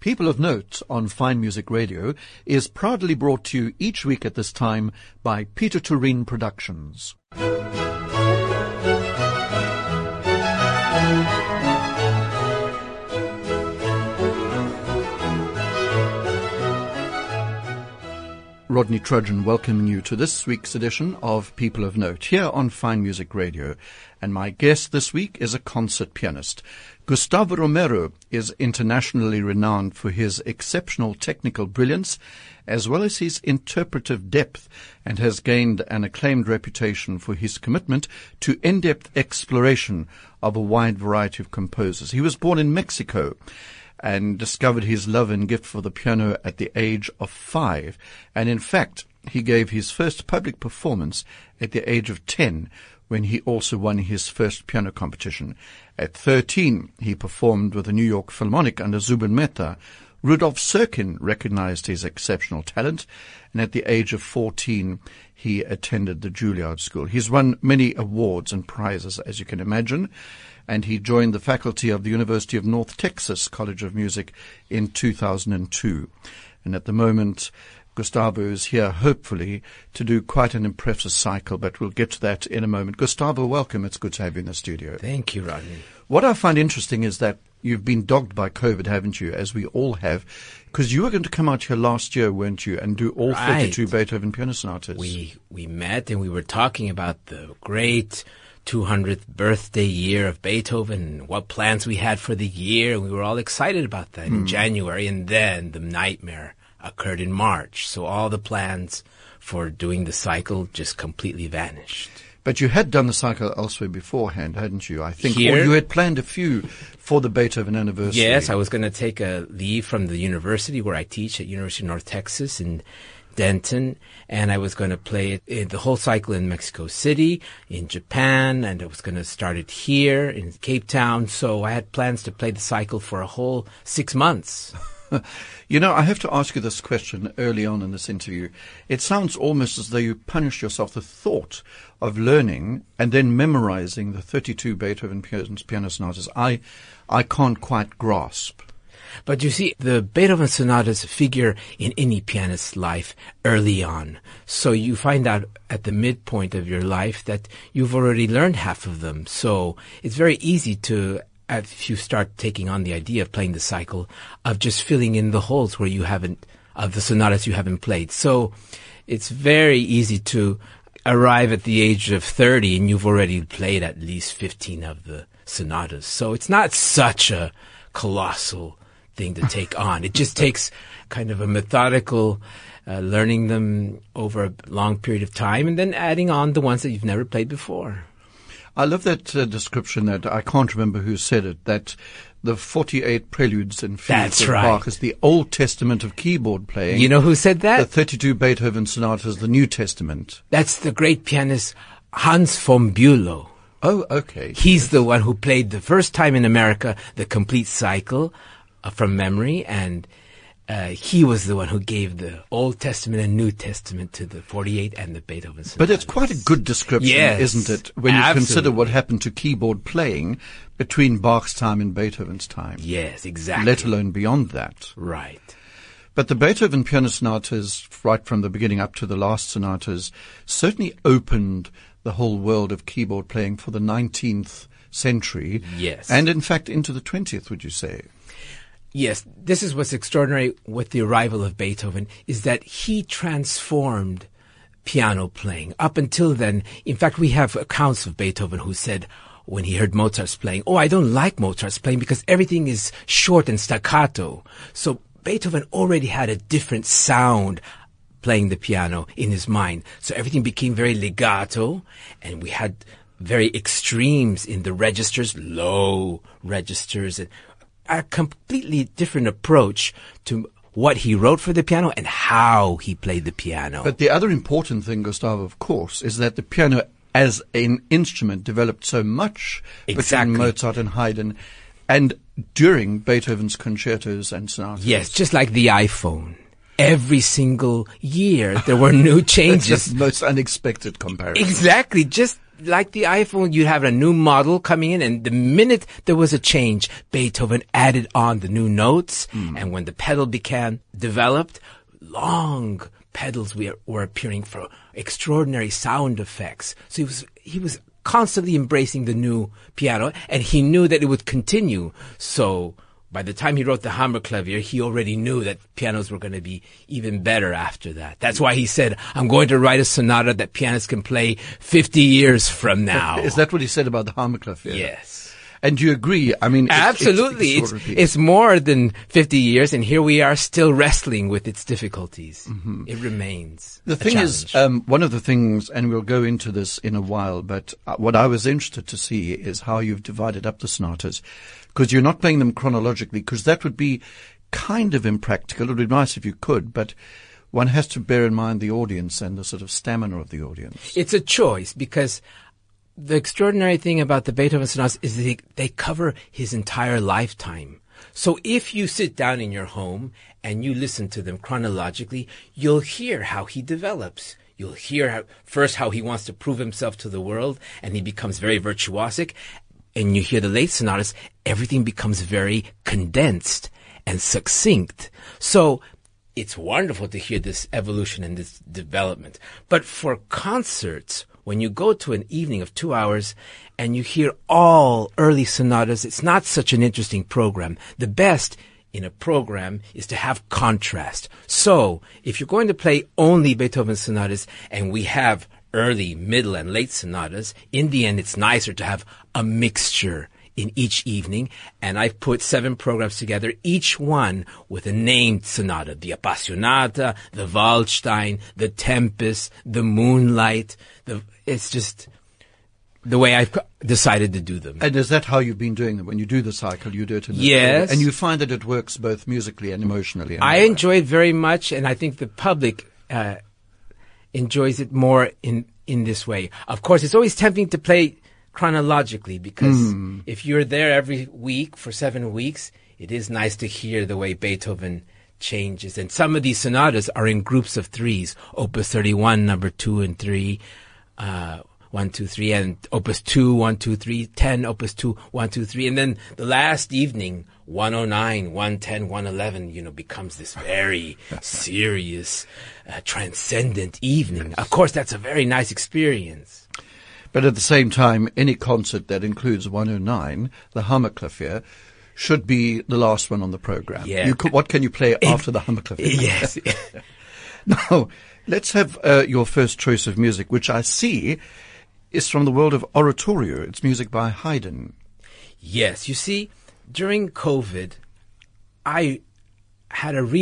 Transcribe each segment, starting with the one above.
People of Note on Fine Music Radio is proudly brought to you each week at this time by Peter Turin Productions. Rodney Trojan welcoming you to this week's edition of People of Note here on Fine Music Radio. And my guest this week is a concert pianist. Gustavo Romero is internationally renowned for his exceptional technical brilliance as well as his interpretive depth, and has gained an acclaimed reputation for his commitment to in-depth exploration of a wide variety of composers. He was born in Mexico and discovered his love and gift for the piano at the age of 5. And in fact, he gave his first public performance at the age of 10, when he also won his first piano competition. At 13, he performed with the New York Philharmonic under Zubin Mehta. Rudolf Serkin recognized his exceptional talent, and at the age of 14, he attended the Juilliard School. He's won many awards and prizes, as you can imagine, and he joined the faculty of the University of North Texas College of Music in 2002. And at the moment, Gustavo is here, hopefully, to do quite an impressive cycle, but we'll get to that in a moment. Gustavo, welcome. It's good to have you in the studio. Thank you, Rodney. What I find interesting is that you've been dogged by COVID, haven't you, as we all have, because you were going to come out here last year, weren't you, and do all 32 Beethoven piano sonatas. We met and we were talking about the great 200th birthday year of Beethoven and what plans we had for the year. We were all excited about that in January, and then the nightmare occurred in March. So all the plans for doing the cycle just completely vanished. But you had done the cycle elsewhere beforehand, hadn't you? I think, Here, or you had planned a few for the Beethoven anniversary. Yes, I was going to take a leave from the university where I teach at University of North Texas in Denton, and I was going to play it, the whole cycle in Mexico City, in Japan, and I was going to start it here in Cape Town. So I had plans to play the cycle for a whole 6 months. You know, I have to ask you this question early on in this interview. It sounds almost as though you punished yourself, the thought of learning and then memorizing the 32 Beethoven piano sonatas. I can't quite grasp. But you see, the Beethoven sonatas figure in any pianist's life early on. So you find out at the midpoint of your life that you've already learned half of them. So it's very easy to, if you start taking on the idea of playing the cycle, of just filling in the holes where you haven't, of the sonatas you haven't played. So it's very easy to arrive at the age of 30 and you've already played at least 15 of the sonatas. So it's not such a colossal thing to take on. It just takes kind of a methodical learning them over a long period of time and then adding on the ones that you've never played before. I love that description that I can't remember who said it, that the 48 preludes and fugues of Bach is the Old Testament of keyboard playing. You know who said that? The 32 Beethoven sonatas, the New Testament. That's the great pianist Hans von Bülow. Oh, okay. He's the one who played the first time in America the complete cycle from memory, and he was the one who gave the Old Testament and New Testament to the 48 and the Beethoven sonatas. But it's quite a good description, isn't it, when you consider what happened to keyboard playing between Bach's time and Beethoven's time. Yes, exactly. Let alone beyond that. Right. But the Beethoven piano sonatas, right from the beginning up to the last sonatas, certainly opened the whole world of keyboard playing for the 19th century. Yes. And in fact into the 20th, would you say? Yes, this is what's extraordinary with the arrival of Beethoven, is that he transformed piano playing. Up until then, in fact, we have accounts of Beethoven who said when he heard Mozart's playing, I don't like Mozart's playing because everything is short and staccato. So Beethoven already had a different sound playing the piano in his mind. So everything became very legato, and we had very extremes in the registers, low registers, and a completely different approach to what he wrote for the piano and how he played the piano. But the other important thing, Gustavo, of course, is that the piano as an instrument developed so much between Mozart and Haydn and during Beethoven's concertos and sonatas. Yes, just like the iPhone. Every single year there were new changes. Just the most unexpected comparison. Exactly. Just like the iPhone, you'd have a new model coming in, and the minute there was a change, Beethoven added on the new notes, and when the pedal became developed, long pedals were appearing for extraordinary sound effects. So he was constantly embracing the new piano, and he knew that it would continue. So by the time he wrote the Hammerklavier, he already knew that pianos were going to be even better after that. That's why he said, I'm going to write a sonata that pianists can play 50 years from now. Is that what he said about the Hammerklavier? Yes. And do you agree? I mean, absolutely. It's more than 50 years, and here we are still wrestling with its difficulties. Mm-hmm. It remains the thing is, one of the things, and we'll go into this in a while, but what I was interested to see is how you've divided up the sonatas, because you're not playing them chronologically, because that would be kind of impractical. It would be nice if you could, but one has to bear in mind the audience and the sort of stamina of the audience. It's a choice, because the extraordinary thing about the Beethoven sonatas is they cover his entire lifetime. So if you sit down in your home and you listen to them chronologically, you'll hear how he develops. You'll hear first how he wants to prove himself to the world, and he becomes very virtuosic. And you hear the late sonatas, everything becomes very condensed and succinct. So it's wonderful to hear this evolution and this development. But for concerts, when you go to an evening of 2 hours and you hear all early sonatas, it's not such an interesting program. The best in a program is to have contrast. So if you're going to play only Beethoven sonatas and we have early, middle, and late sonatas, in the end it's nicer to have a mixture in each evening, and I've put 7 programs together, each one with a named sonata: the Appassionata, the Waldstein, the Tempest, the Moonlight. It's just the way I've decided to do them. And is that how you've been doing them? When you do the cycle, you do it in this yes. way, and you find that it works both musically and emotionally. I enjoy it very much, and I think the public enjoys it more in this way. Of course, it's always tempting to play chronologically, because if you're there every week for 7 weeks, it is nice to hear the way Beethoven changes. And some of these sonatas are in groups of threes: Opus 31, number 2 and 3, 1, 2, 3, and Opus 2, 1, 2, 3, 10, Opus 2, 1, 2, 3. And then the last evening, 109, 110, 111, becomes this very serious, transcendent evening. Yes. Of course, that's a very nice experience. But at the same time, any concert that includes 109, the Hammerklavier, should be the last one on the program. Yeah. What can you play after the Hammerklavier? Yes. Now, let's have your first choice of music, which I see is from the world of oratorio. It's music by Haydn. Yes. You see, during COVID, I had a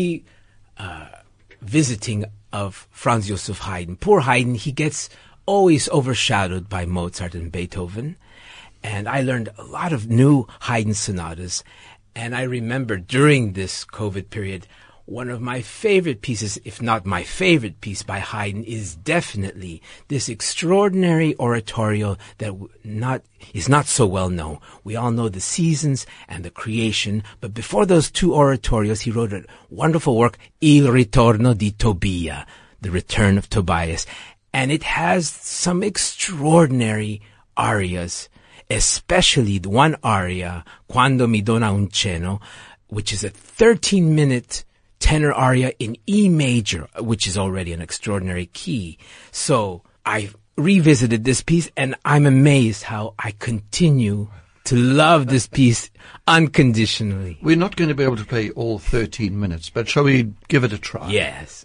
visiting of Franz Joseph Haydn. Poor Haydn, he gets always overshadowed by Mozart and Beethoven. And I learned a lot of new Haydn sonatas. And I remember during this COVID period, one of my favorite pieces, if not my favorite piece by Haydn, is definitely this extraordinary oratorio that is not so well known. We all know the Seasons and the Creation, but before those 2 oratorios, he wrote a wonderful work, Il ritorno di Tobia, The Return of Tobias. And it has some extraordinary arias, especially the one aria, Quando mi dona un cenno, which is a 13-minute tenor aria in E major, which is already an extraordinary key. So I revisited this piece, and I'm amazed how I continue to love this piece unconditionally. We're not going to be able to play all 13 minutes, but shall we give it a try? Yes.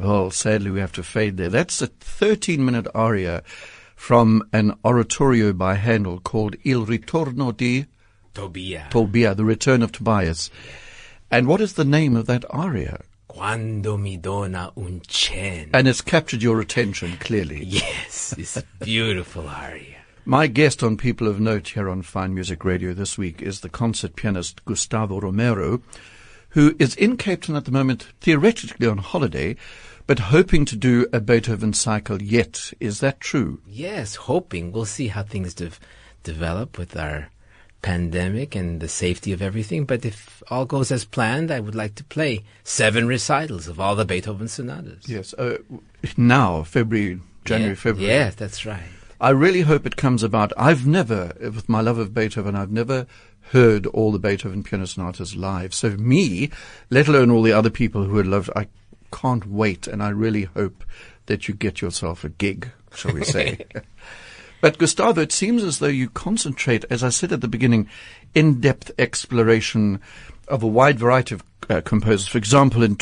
Well, sadly, we have to fade there. That's a 13-minute aria from an oratorio by Handel called Il Ritorno di Tobia, the Return of Tobias. And what is the name of that aria? Quando mi dona un cenno. And it's captured your attention, clearly. Yes, it's a beautiful aria. My guest on People of Note here on Fine Music Radio this week is the concert pianist Gustavo Romero, who is in Cape Town at the moment, theoretically on holiday, but hoping to do a Beethoven cycle yet. Is that true? Yes, hoping. We'll see how things develop with our pandemic and the safety of everything. But if all goes as planned, I would like to play 7 recitals of all the Beethoven sonatas. Yes. Now, February. Yes, that's right. I really hope it comes about. I've never, with my love of Beethoven, I've never heard all the Beethoven piano sonatas live. So me, let alone all the other people who would love, I can't wait, and I really hope that you get yourself a gig, shall we say. But Gustavo, it seems as though you concentrate, as I said at the beginning, in-depth exploration of a wide variety of composers. For example, in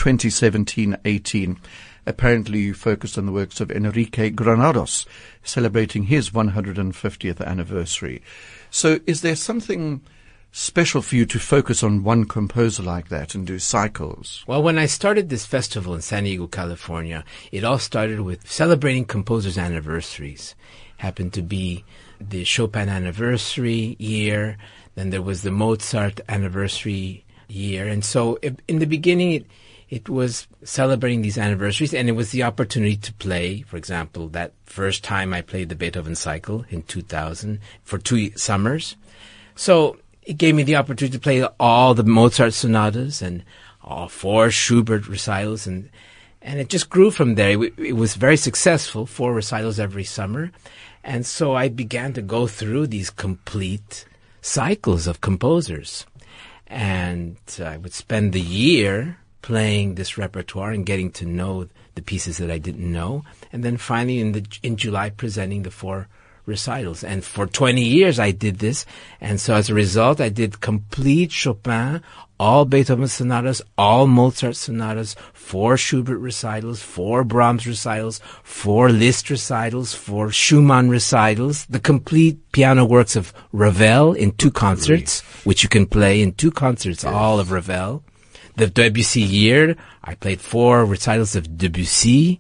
2017-18, apparently you focused on the works of Enrique Granados, celebrating his 150th anniversary. So is there something special for you to focus on one composer like that and do cycles? Well, when I started this festival in San Diego, California, it all started with celebrating composers' anniversaries. Happened to be the Chopin anniversary year, then there was the Mozart anniversary year. And so in the beginning, it was celebrating these anniversaries, and it was the opportunity to play, for example, that first time I played the Beethoven cycle in 2000 for 2 summers. So it gave me the opportunity to play all the Mozart sonatas and all 4 Schubert recitals, and it just grew from there. It was very successful, 4 recitals every summer. And so I began to go through these complete cycles of composers. And I would spend the year playing this repertoire and getting to know the pieces that I didn't know. And then finally in July presenting the 4 recitals. And for 20 years I did this. And so as a result, I did complete Chopin, all Beethoven sonatas, all Mozart sonatas, 4 Schubert recitals, 4 Brahms recitals, 4 Liszt recitals, 4 Schumann recitals, the complete piano works of Ravel in 2 concerts, which you can play in 2 concerts, all of Ravel. The Debussy year, I played 4 recitals of Debussy.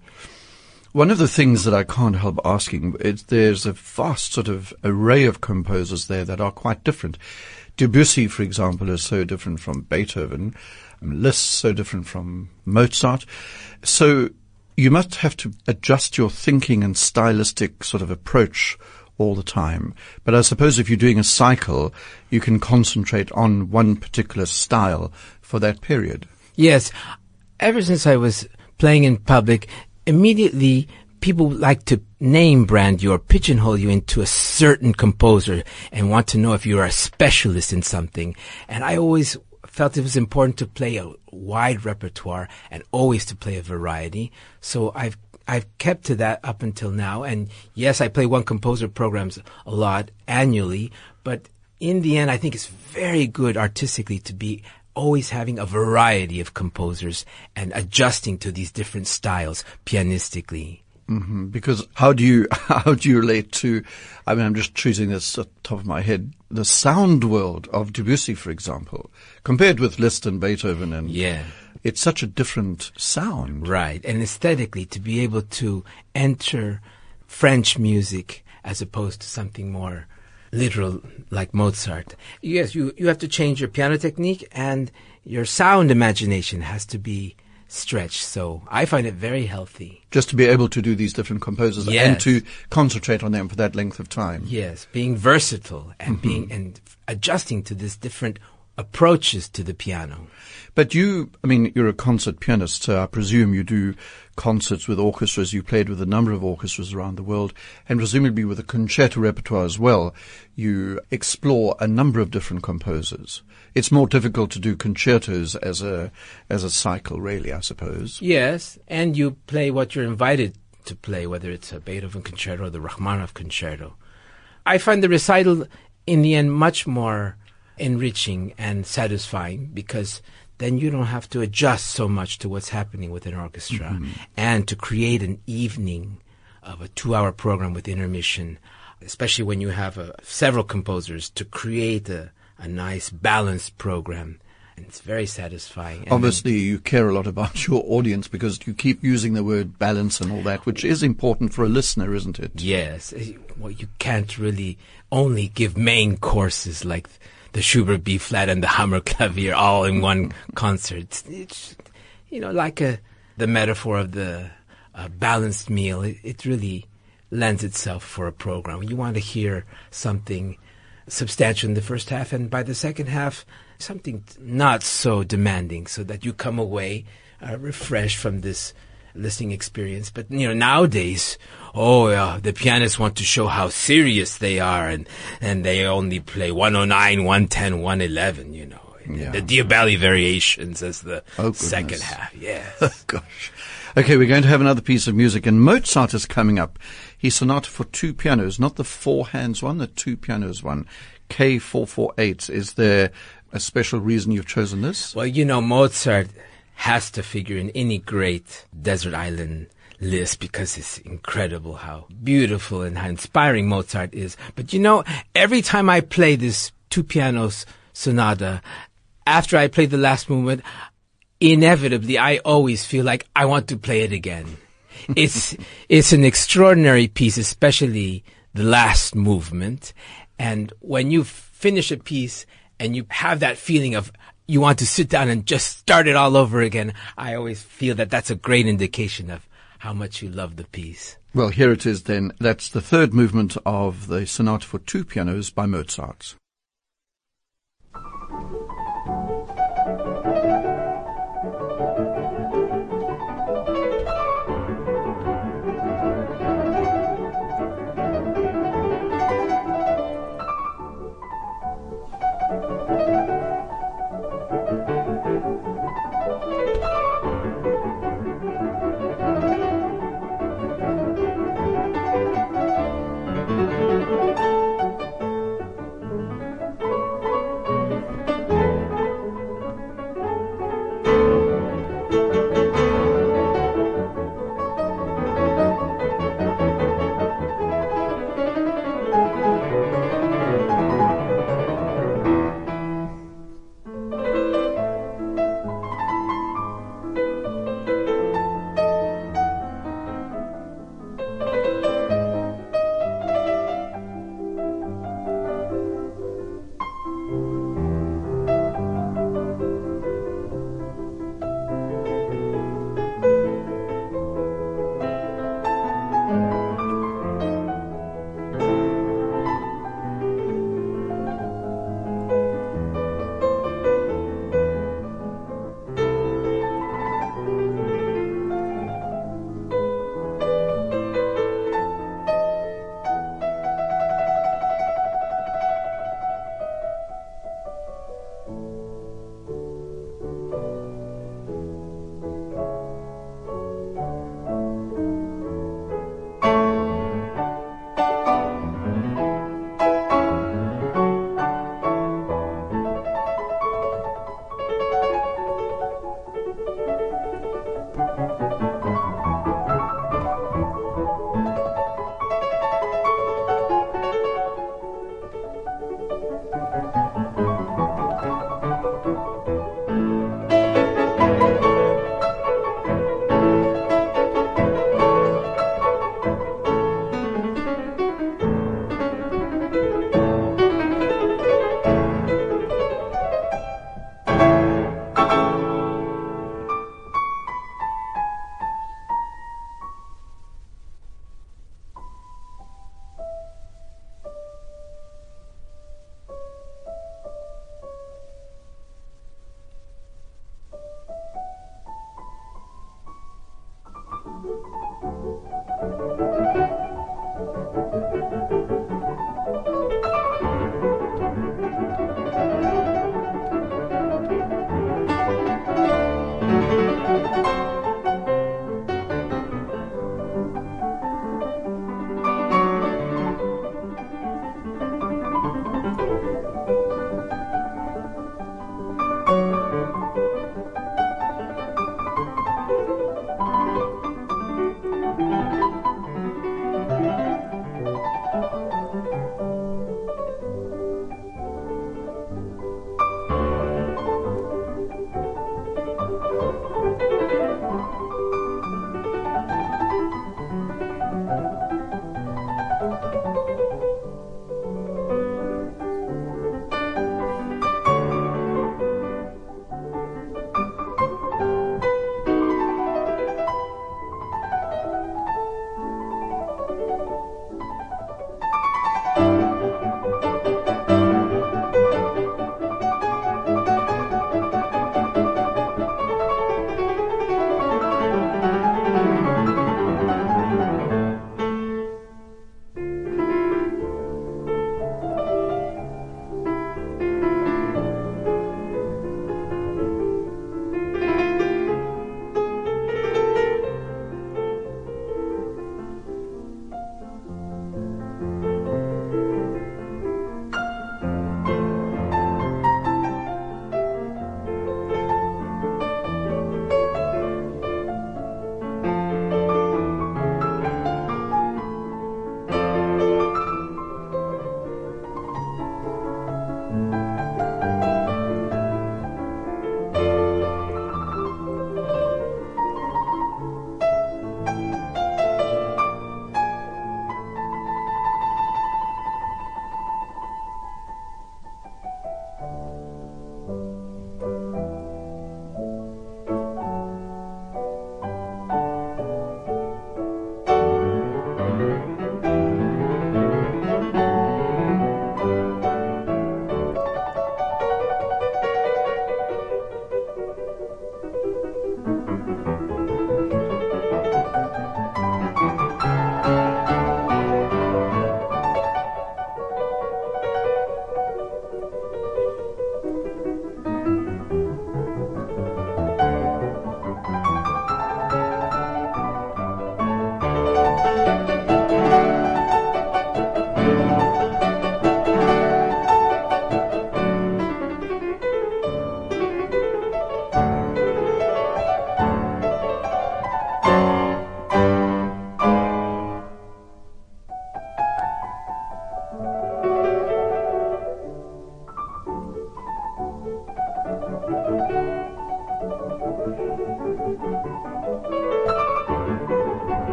One of the things that I can't help asking is there's a vast sort of array of composers there that are quite different. Debussy, for example, is so different from Beethoven. Liszt so different from Mozart. So you must have to adjust your thinking and stylistic sort of approach all the time. But I suppose if you're doing a cycle, you can concentrate on one particular style for that period. Yes. Ever since I was playing in public, immediately people like to name brand you or pigeonhole you into a certain composer and want to know if you're a specialist in something. And I always felt it was important to play a wide repertoire and always to play a variety. So I've kept to that up until now. And yes, I play one composer programs a lot annually, but in the end, I think it's very good artistically to be always having a variety of composers and adjusting to these different styles pianistically. Mm-hmm. Because how do you relate to, I mean, I'm just choosing this at the top of my head, the sound world of Debussy, for example, compared with Liszt and Beethoven, and it's such a different sound. Right. And aesthetically, to be able to enter French music as opposed to something more literal like Mozart. Yes, you have to change your piano technique, and your sound imagination has to be stretched. So I find it very healthy. Just to be able to do these different composers and to concentrate on them for that length of time. Yes, being versatile and and adjusting to these different approaches to the piano. But you're a concert pianist, so I presume you do concerts with orchestras. You played with a number of orchestras around the world, and presumably with a concerto repertoire as well. You explore a number of different composers. It's more difficult to do concertos as a cycle, really, I suppose. Yes, and you play what you're invited to play, whether it's a Beethoven concerto or the Rachmaninoff concerto. I find the recital, in the end, much more enriching and satisfying, because then you don't have to adjust so much to what's happening with an orchestra. And to create an evening of a 2-hour program with intermission, especially when you have several composers, to create a nice balanced program. And it's very satisfying. And obviously, you care a lot about your audience because you keep using the word balance and all that, which is important for a listener, isn't it? Yes. Well, you can't really only give main courses like the Schubert B-flat and the Hammerklavier all in one concert. It's like the metaphor of the balanced meal. It really lends itself for a program. You want to hear something substantial in the first half, and by the second half, something not so demanding, so that you come away refreshed from this listening experience. But nowadays, the pianists want to show how serious they are, and they only play 109, 110, 111. The Diabelli variations as the second half. Yes. Oh, gosh. Okay, we're going to have another piece of music, and Mozart is coming up. His sonata for 2 pianos, not the 4 hands one, the 2 pianos one. K448. Is there a special reason you've chosen this? Well, Mozart has to figure in any great desert island list because it's incredible how beautiful and how inspiring Mozart is. But every time I play this 2 pianos sonata, after I play the last movement, inevitably I always feel like I want to play it again. It's an extraordinary piece, especially the last movement. And when you finish a piece and you have that feeling of you want to sit down and just start it all over again, I always feel that that's a great indication of how much you love the piece. Well, here it is then. That's the 3rd movement of the sonata for 2 pianos by Mozart.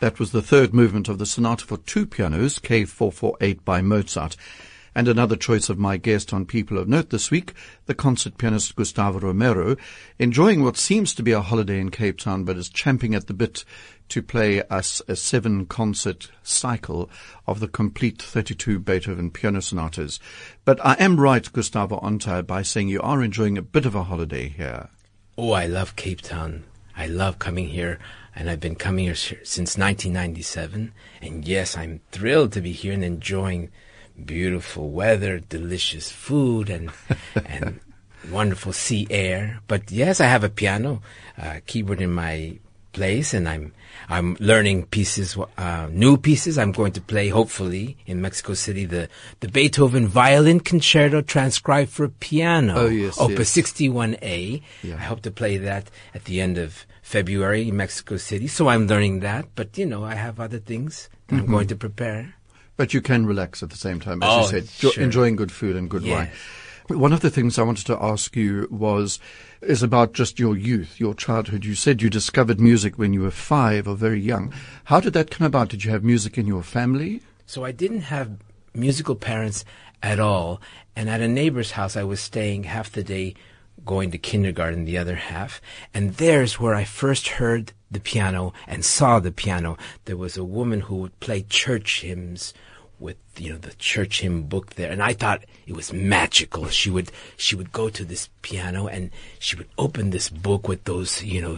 That was the third movement of the Sonata for Two Pianos, K448 by Mozart. And another choice of my guest on People of Note this week, the concert pianist Gustavo Romero, enjoying what seems to be a holiday in Cape Town, but is champing at the bit to play us a 7-concert cycle of the complete 32 Beethoven piano sonatas. But I am right, Gustavo Onta, by saying you are enjoying a bit of a holiday here. Oh, I love Cape Town. I love coming here, and I've been coming here since 1997. And yes, I'm thrilled to be here and enjoying beautiful weather, delicious food, and wonderful sea air. But yes, I have a piano, keyboard in my place, and I'm learning pieces, new pieces. I'm going to play, hopefully, in Mexico City, the Beethoven Violin Concerto transcribed for piano, Opus 61A. Yeah. I hope to play that at the end of February in Mexico City. So I'm learning that, but I have other things that I'm going to prepare. But you can relax at the same time, as you said, sure. Enjoying good food and good wine. One of the things I wanted to ask you is about just your youth, your childhood. You said you discovered music when you were 5 or very young. How did that come about? Did you have music in your family? So I didn't have musical parents at all. And at a neighbor's house, I was staying half the day, going to kindergarten the other half. And there's where I first heard the piano and saw the piano. There was a woman who would play church hymns with, the church hymn book there. And I thought it was magical. She would go to this piano and she would open this book with those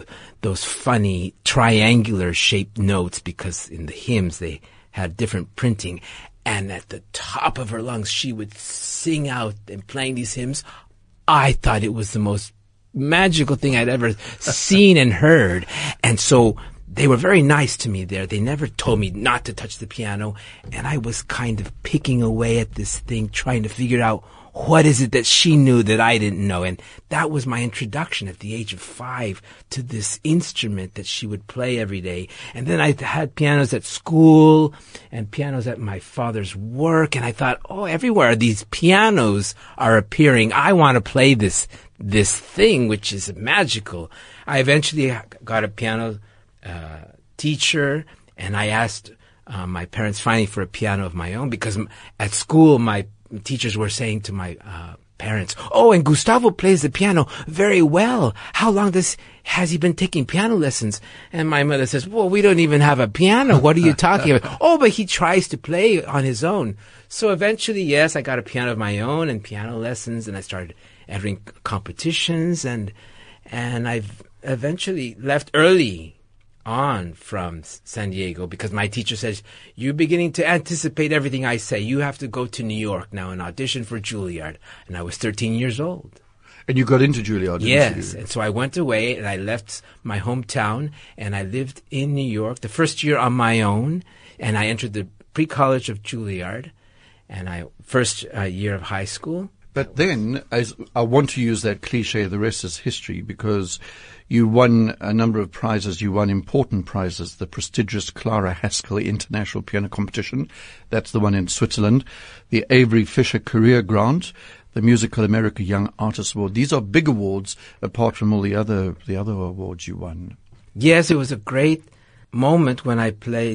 funny triangular shaped notes, because in the hymns they had different printing. And at the top of her lungs, she would sing out and playing these hymns. I thought it was the most magical thing I'd ever seen and heard. And so they were very nice to me there. They never told me not to touch the piano. And I was kind of picking away at this thing, trying to figure out what is it that she knew that I didn't know. And that was my introduction at the age of 5 to this instrument that she would play every day. And then I had pianos at school and pianos at my father's work. And I thought, everywhere these pianos are appearing. I want to play this thing, which is magical. I eventually got a piano teacher, and I asked my parents finally for a piano of my own, because at school my teachers were saying to my parents, and Gustavo plays the piano very well. How long has he been taking piano lessons? And my mother says, well, we don't even have a piano. What are you talking about? But he tries to play on his own. So eventually, yes, I got a piano of my own and piano lessons, and I started entering competitions, and I've eventually left early on from San Diego, because my teacher says, you're beginning to anticipate everything I say. You have to go to New York now and audition for Juilliard. And I was 13 years old. And you got into Juilliard, didn't you? Yes. And so I went away and I left my hometown and I lived in New York the first year on my own. And I entered the pre-college of Juilliard and first year of high school. But then, as I want to use that cliche, the rest is history, because you won a number of prizes. You won important prizes, the prestigious Clara Haskell International Piano Competition. That's the one in Switzerland. The Avery Fisher Career Grant, the Musical America Young Artist Award. These are big awards, apart from all the other awards you won. Yes, it was a great moment when I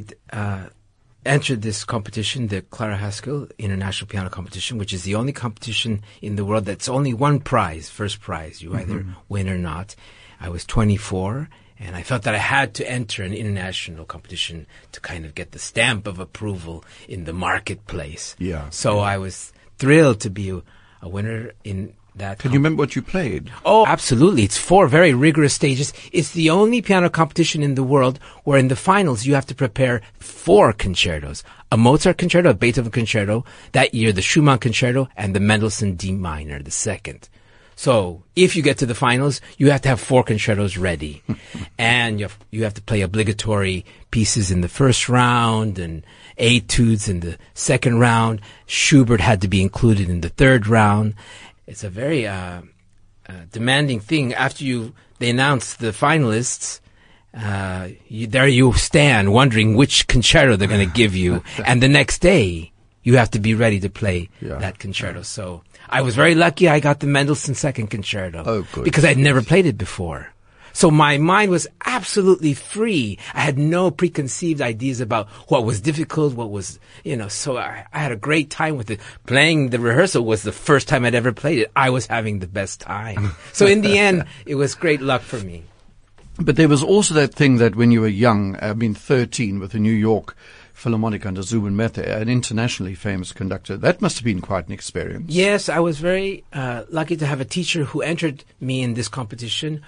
entered this competition, the Clara Haskell International Piano Competition, which is the only competition in the world that's only one prize, first prize. You either win or not. I was 24, and I felt that I had to enter an international competition to kind of get the stamp of approval in the marketplace. Yeah. So I was thrilled to be a winner in that. Can you remember what you played? Oh, absolutely. It's 4 very rigorous stages. It's the only piano competition in the world where in the finals you have to prepare 4 concertos. A Mozart concerto, a Beethoven concerto, that year the Schumann concerto, and the Mendelssohn D minor, the second. So if you get to the finals, you have to have 4 concertos ready. And you have to play obligatory pieces in the first round and etudes in the second round. Schubert had to be included in the third round. It's a very demanding thing. After they announce the finalists, there you stand wondering which concerto they're going to give you. And the next day, you have to be ready to play that concerto. So I was very lucky I got the Mendelssohn second concerto. Oh, good. Because I'd never played it before. So my mind was absolutely free. I had no preconceived ideas about what was difficult, what was, so I had a great time with it. Playing the rehearsal was the first time I'd ever played it. I was having the best time. So in the end, it was great luck for me. But there was also that thing that when you were young, 13, with the New York Philharmonic under Zubin Mehta, an internationally famous conductor, that must have been quite an experience. Yes, I was very lucky to have a teacher who entered me in this competition.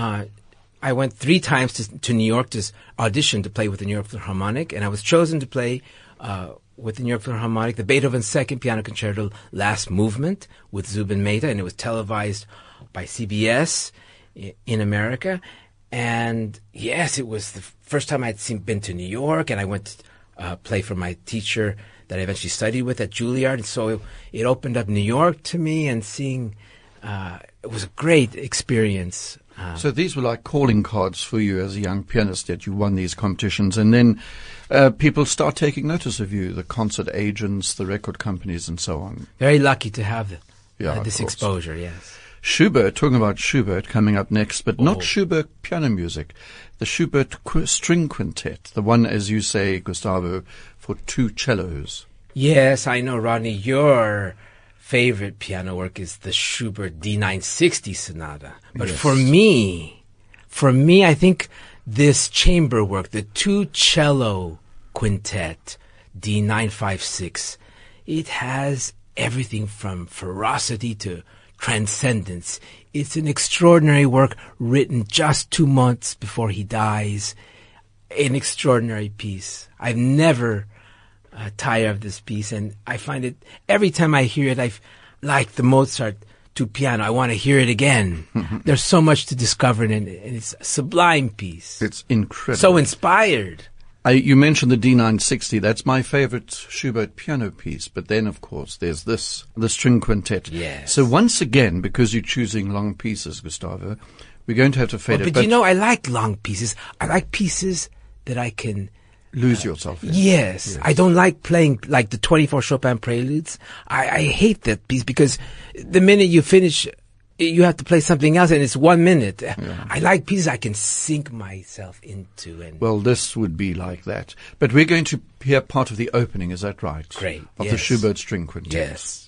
I went 3 times to New York to audition to play with the New York Philharmonic, and I was chosen to play with the New York Philharmonic the Beethoven Second Piano Concerto Last Movement with Zubin Mehta, and it was televised by CBS in America. And yes, it was the first time I'd been to New York, and I went to play for my teacher that I eventually studied with at Juilliard. And so it opened up New York to me, and seeing it was a great experience. So these were like calling cards for you as a young pianist, that you won these competitions, and then people start taking notice of you, the concert agents, the record companies, and so on. Very lucky to have this course. exposure, yes. Schubert, talking about Schubert coming up next, but not Schubert piano music, the Schubert string quintet, the one, as you say, Gustavo, for 2 cellos. Yes, I know, Rodney, your favorite piano work is the Schubert D960 Sonata. But Yes. for me, I think this chamber work, the 2 cello quintet, D956, it has everything from ferocity to transcendence. It's an extraordinary work written just 2 months before he dies. An extraordinary piece. I've never tired of this piece, and I find it, every time I hear it, I like the Mozart to piano. I want to hear it again. There's so much to discover in it, and it's a sublime piece. It's incredible. So inspired. You mentioned the D960. That's my favorite Schubert piano piece. But then, of course, there's the string quintet. Yes. So once again, because you're choosing long pieces, Gustavo, we're going to have to fade it. But I like long pieces. I like pieces that I can lose yourself in. Yes. I don't like playing like the 24 Chopin preludes. I hate that piece because the minute you finish, you have to play something else, and it's 1 minute. Yeah. I like pieces I can sink myself into. And well, this would be like that. But we're going to hear part of the opening, is that right? Great. Of the Schubert string quintet. Yes.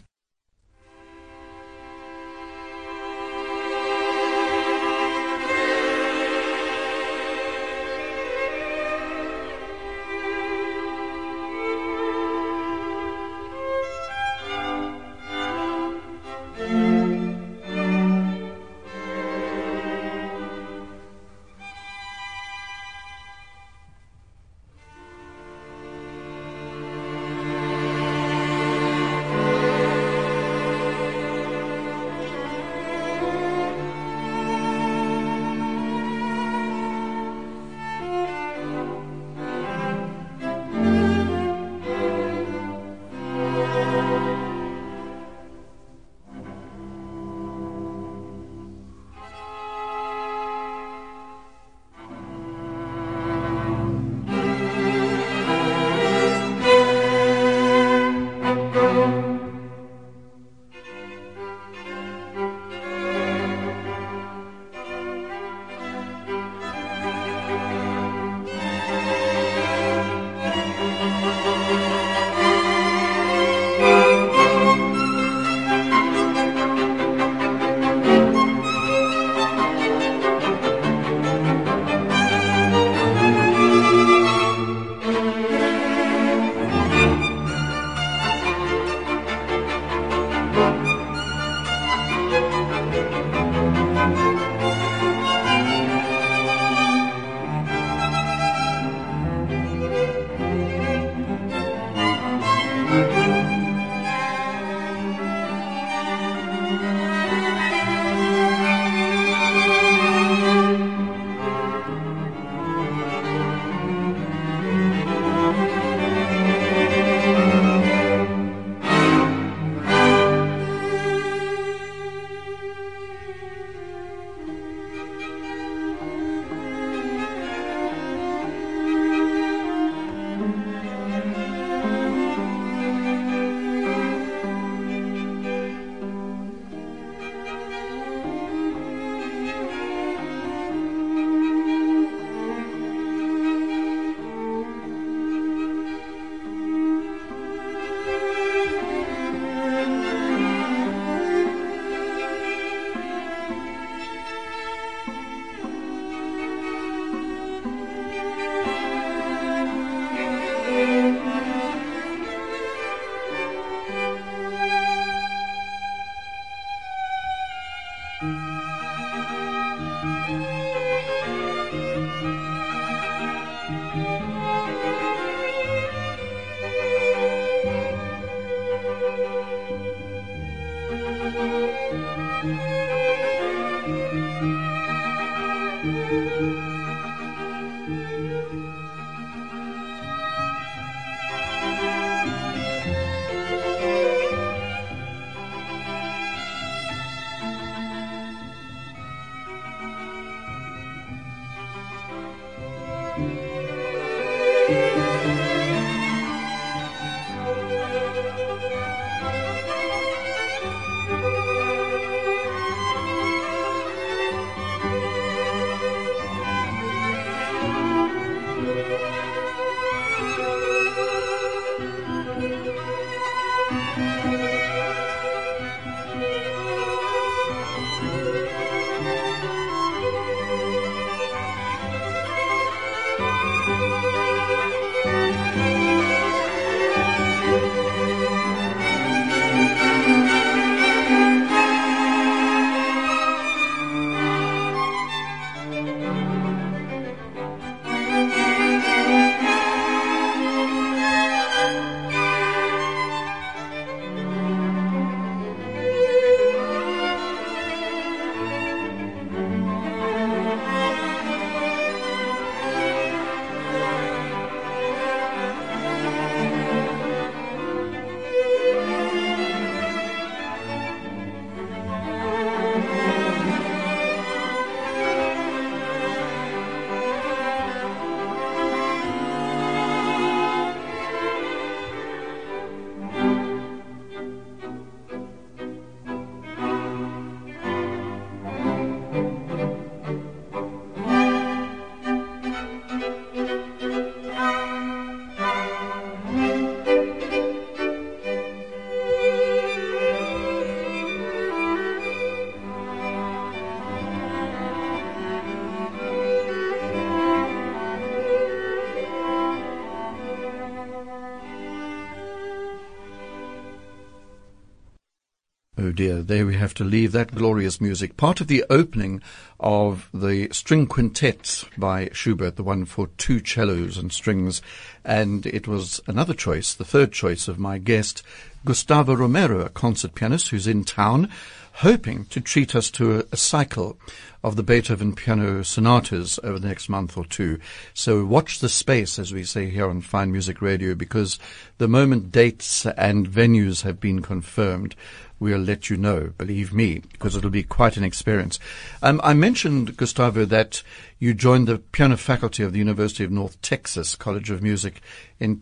Oh dear, there we have to leave that glorious music. Part of the opening of the string quintet by Schubert, the one for two cellos and strings. And it was another choice, the third choice of my guest, Gustavo Romero, a concert pianist who's in town, hoping to treat us to a cycle of the Beethoven piano sonatas over the next month or two. So watch the space, as we say here on Fine Music Radio, because the moment dates and venues have been confirmed, we'll let you know, believe me, because it'll be quite an experience. I mentioned, Gustavo, that you joined the piano faculty of the University of North Texas College of Music in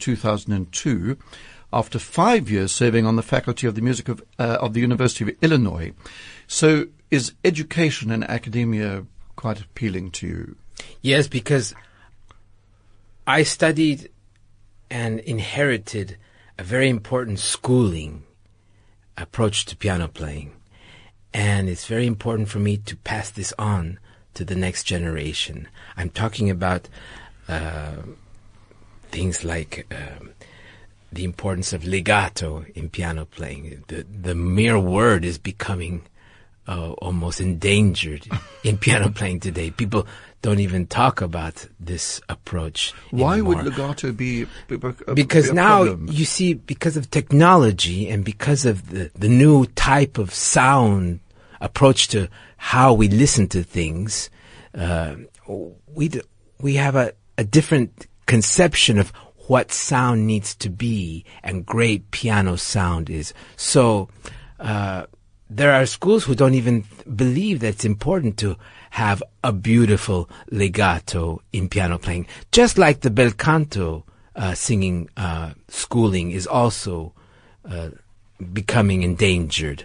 2002, after 5 years serving on the faculty of the music of the University of Illinois. So is education and academia quite appealing to you? Yes, because I studied and inherited a very important schooling approach to piano playing. And it's very important for me to pass this on to the next generation. I'm talking about things like the importance of legato in piano playing. The mere word is becoming almost endangered in piano playing today. People don't even talk about this approach Why anymore. would legato be Because a now, problem? you see, because of technology and because of the new type of sound approach to how we listen to things, we have a different conception of what sound needs to be and great piano sound is. So there are schools who don't even believe that it's important to have a beautiful legato in piano playing. Just like the bel canto singing schooling is also becoming endangered.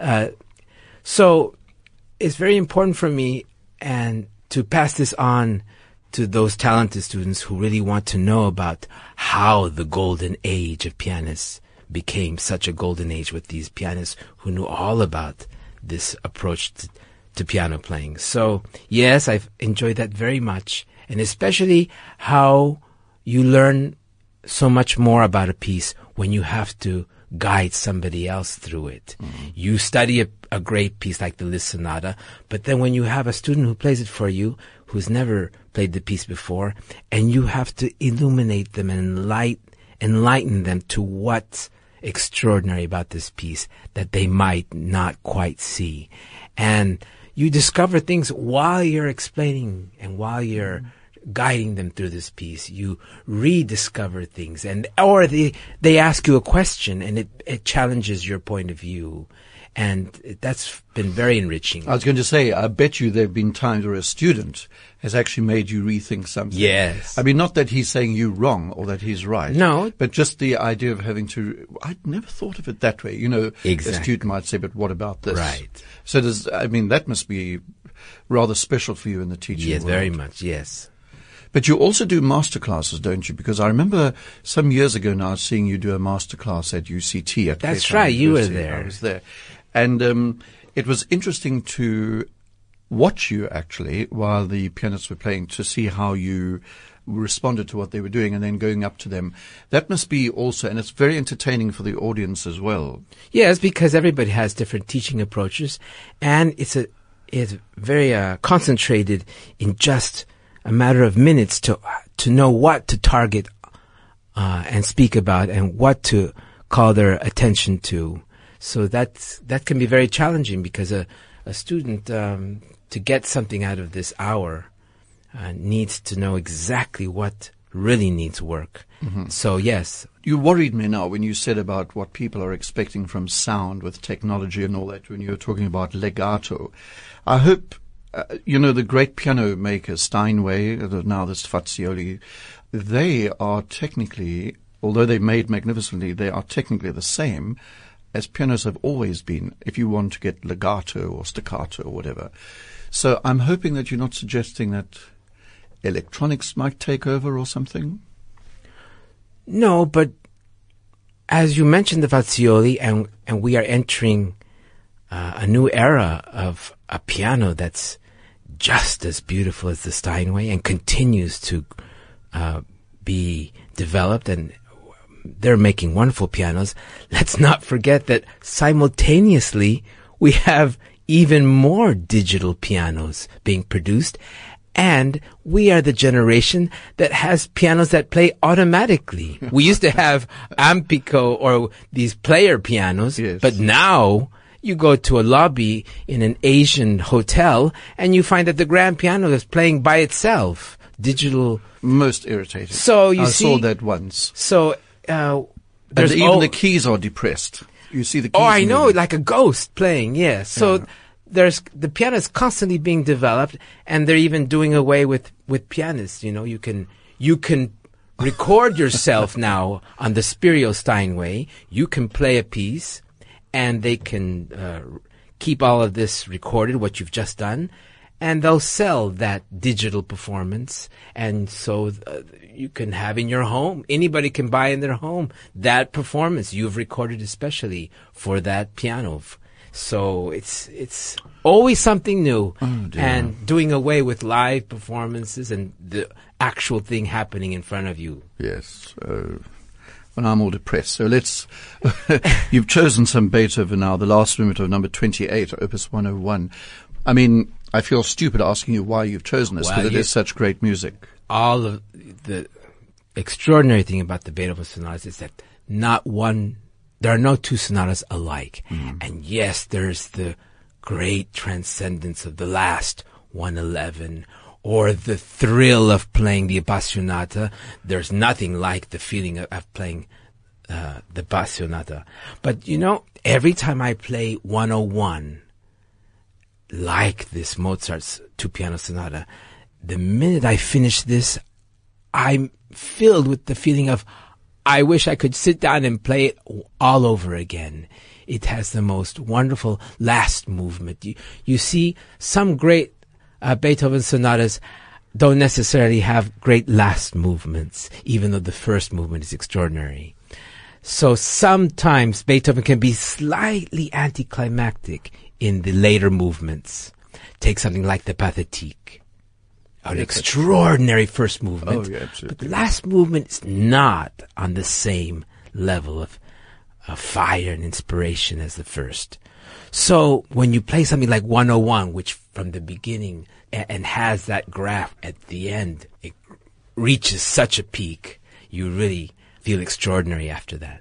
So it's very important for me and to pass this on to those talented students who really want to know about how the golden age of pianists became such a golden age, with these pianists who knew all about this approach to piano playing. So yes, I've enjoyed that very much, and especially how you learn so much more about a piece when you have to guide somebody else through it. You study a great piece like the Liszt Sonata, but then when you have a student who plays it for you, who's never played the piece before, and you have to illuminate them and enlighten them to what's extraordinary about this piece that they might not quite see. And you discover things while you're explaining and while you're guiding them through this piece. You rediscover things, or they ask you a question and it challenges your point of view. And that's been very enriching. I was going to say, I bet you there have been times where a student has actually made you rethink something. Yes. I mean, not that he's saying you wrong or that he's right. No. But just the idea of having to, I'd never thought of it that way. You know, Exactly. A student might say, but what about this? Right. So that must be rather special for you in the teaching Yes, world. very much, yes. But you also do master classes, don't you? Because I remember some years ago now seeing you do a master class at UCT. At That's Cape Town right, you were University. there. I was there. And it was interesting to watch you, actually, while the pianists were playing, to see how you responded to what they were doing and then going up to them. That must be also, and it's very entertaining for the audience as well. Yes, because everybody has different teaching approaches, and it's very concentrated in just a matter of minutes to know what to target and speak about and what to call their attention to. So that can be very challenging because a student to get something out of this hour needs to know exactly what really needs work. Mm-hmm. So yes. You worried me now when you said about what people are expecting from sound with technology and all that, when you were talking about legato. I hope, the great piano makers, Steinway, now this Fazioli, they are technically, although they're made magnificently, they are technically the same as pianos have always been, if you want to get legato or staccato or whatever. So I'm hoping that you're not suggesting that electronics might take over or something? No, but as you mentioned the Fazioli, and we are entering a new era of a piano that's just as beautiful as the Steinway and continues to be developed, and they're making wonderful pianos. Let's not forget that simultaneously we have even more digital pianos being produced, and we are the generation that has pianos that play automatically. We used to have Ampico or these player pianos, yes. But now you go to a lobby in an Asian hotel and you find that the grand piano is playing by itself. Digital. Most irritating. So I saw that once. So and even the keys are depressed. You see the keys. Oh, I know, moving. like a ghost playing, yes. So the piano is constantly being developed, and they're even doing away with pianists. You can record yourself now on the Spirio Steinway. You can play a piece, and they can keep all of this recorded, what you've just done, and they'll sell that digital performance. And so you can have in your home, anybody can buy in their home that performance you've recorded especially for that piano. So it's always something new, and doing away with live performances and the actual thing happening in front of you. Yes. Well, I'm all depressed. So let's, you've chosen some Beethoven now, the last movement of number 28, Opus 101. I mean, I feel stupid asking you why you've chosen this, because it is such great music. All of the extraordinary thing about the Beethoven sonatas is that there are no two sonatas alike. And yes, there's the great transcendence of the last 111, or the thrill of playing the Appassionata. There's nothing like the feeling of playing the Appassionata. But every time I play 101, like this Mozart's two-piano sonata, the minute I finish this, I'm filled with the feeling of, I wish I could sit down and play it all over again. It has the most wonderful last movement. You see, some great Beethoven sonatas don't necessarily have great last movements, even though the first movement is extraordinary. So sometimes Beethoven can be slightly anticlimactic in the later movements. Take something like the Pathétique. An extraordinary first movement. Oh, yeah, absolutely. But the last movement is not on the same level of fire and inspiration as the first. So when you play something like 101, which from the beginning and has that graph at the end, it reaches such a peak, you really feel extraordinary after that.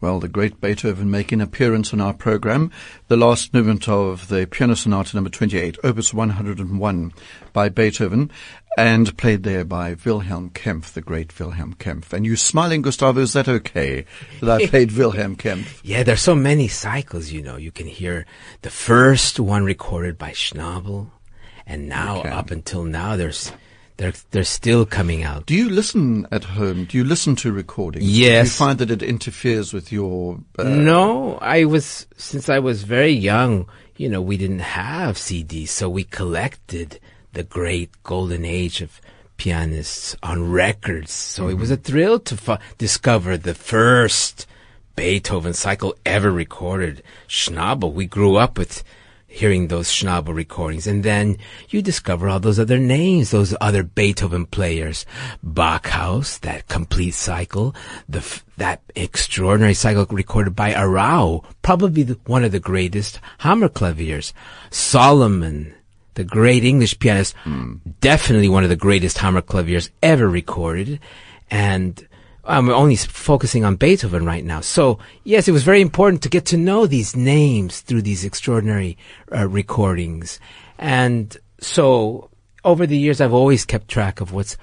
Well, the great Beethoven making an appearance on our program. The last movement of the Piano Sonata number 28, Opus 101 by Beethoven, and played there by Wilhelm Kempff, the great Wilhelm Kempff. And you smiling, Gustavo, is that okay that I played Wilhelm Kempff? Yeah, there's so many cycles, you know. You can hear the first one recorded by Schnabel, and now, up until now, they're still coming out. Do you listen at home? Do you listen to recordings? Yes. Do you find that it interferes with your... No, since I was very young, you know, we didn't have CDs, so we collected the great golden age of pianists on records. So it was a thrill to discover the first Beethoven cycle ever recorded. Schnabel, we grew up with hearing those Schnabel recordings. And then you discover all those other names, those other Beethoven players. Bachhaus, that complete cycle, that extraordinary cycle recorded by Arau, probably one of the greatest Hammerklaviers. Solomon, the great English pianist, definitely one of the greatest Hammerklaviers ever recorded. And I'm only focusing on Beethoven right now. So, yes, it was very important to get to know these names through these extraordinary recordings. And so, over the years, I've always kept track of what's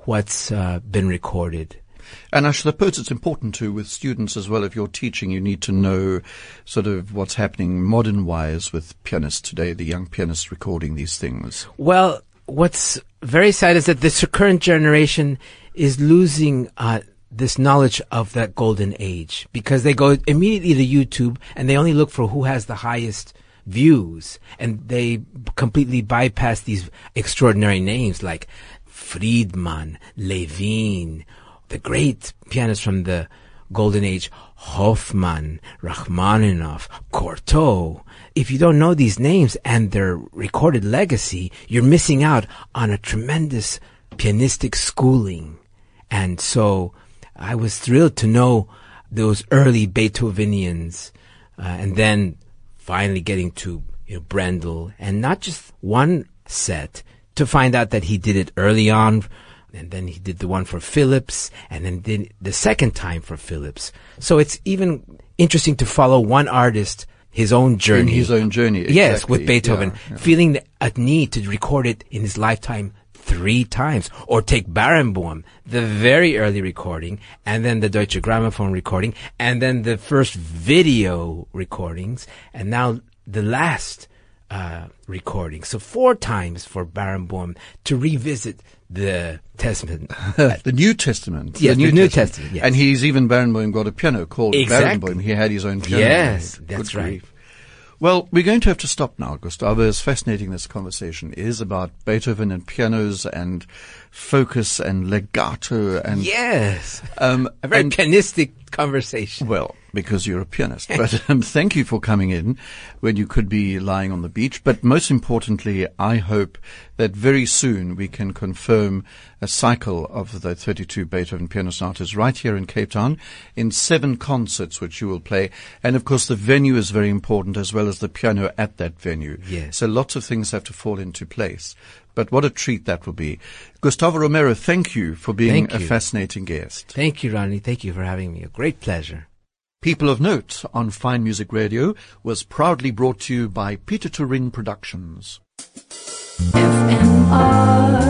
been recorded. And I suppose it's important too with students as well. If you're teaching, you need to know sort of what's happening modern-wise with pianists today, the young pianists recording these things. Well, what's very sad is that this current generation is losing this knowledge of that golden age, because they go immediately to YouTube and they only look for who has the highest views, and they completely bypass these extraordinary names like Friedman, Levine, the great pianists from the golden age, Hofmann, Rachmaninoff, Cortot. If you don't know these names and their recorded legacy, you're missing out on a tremendous pianistic schooling. And so I was thrilled to know those early Beethovenians, and then finally getting to Brendel, and not just one set, to find out that he did it early on, and then he did the one for Philips, and then did the second time for Philips. So it's even interesting to follow one artist, his own journey. In his own journey, exactly. Yes, with Beethoven, feeling a need to record it in his lifetime 3 times. Or take Barenboim, the very early recording, and then the Deutsche Grammophon recording, and then the first video recordings, and now the last recording. So 4 times for Barenboim to revisit the Testament. The New Testament. Yes, the New Testament. Yes. And Barenboim got a piano called Barenboim. He had his own piano. Yes, that's right. Well, we're going to have to stop now, Gustavo. As fascinating this conversation is about Beethoven and pianos and focus and legato and... Yes. A very pianistic conversation. Well, because you're a pianist. But thank you for coming in when you could be lying on the beach. But most importantly, I hope that very soon we can confirm a cycle of the 32 Beethoven piano sonatas right here in Cape Town in 7 concerts, which you will play. And of course, the venue is very important, as well as the piano at that venue. Yes. So lots of things have to fall into place. But what a treat that will be. Gustavo Romero, thank you for being a fascinating guest. Thank you, Ronnie. Thank you for having me. A great pleasure. People of Note on Fine Music Radio was proudly brought to you by Peter Turin Productions. FMR